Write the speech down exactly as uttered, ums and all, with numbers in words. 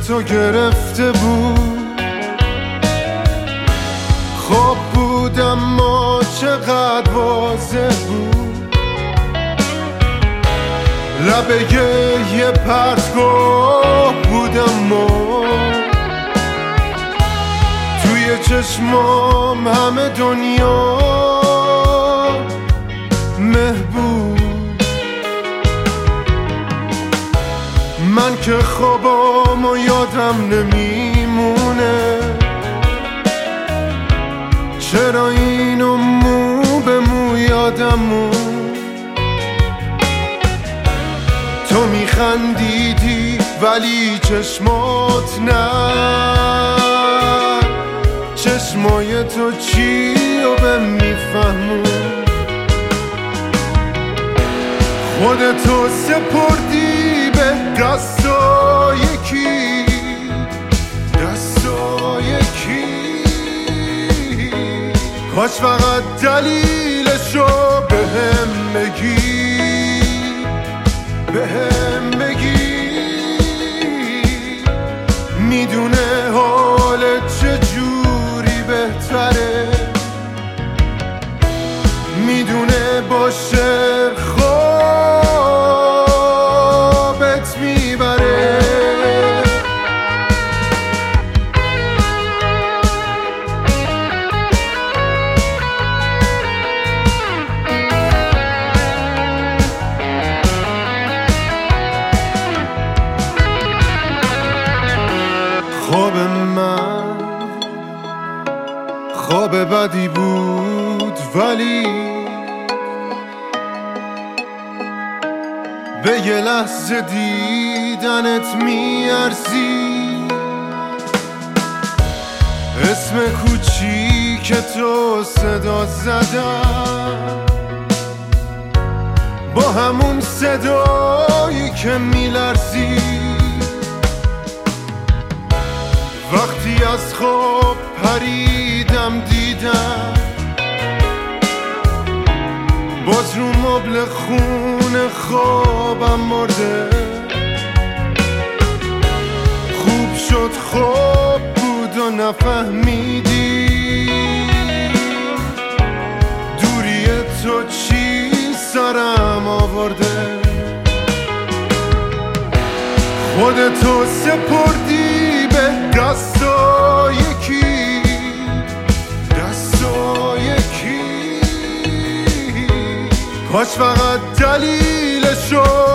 تو گرفته بود. خواب بود اما چقدر واضح بود، لبه یه پرتگاه بود اما توی چشمام همه دنیا محبوب. من که خوابامو یادم نمیمونه، چرا اینو مو به مو یادمون. تو میخندیدی ولی چشمات نه، چشمای تو چی رو به میفهمون. خودتو سپردی به دستای کی، دستای کی. کاش فقط دلیلشو بهم بگی، بهم بگی. میدونه حالت چجوری بهتره، میدونه باشه خوابت میبره. خواب من خواب بدی بود ولی به یه لحظه دیدنت میارزی. اسم کوچیک تو صدا زدم با همون صدایی که میلرزی. وقتی از خواب پریدم دیدم باز رو مبل خونه خوابم مرده. خوب شد خواب بود و نفهمیدی دوری تو چی سرم آورده. خودتو سپردی به دستای کی، دستای کی. کاش فقط دلیلشو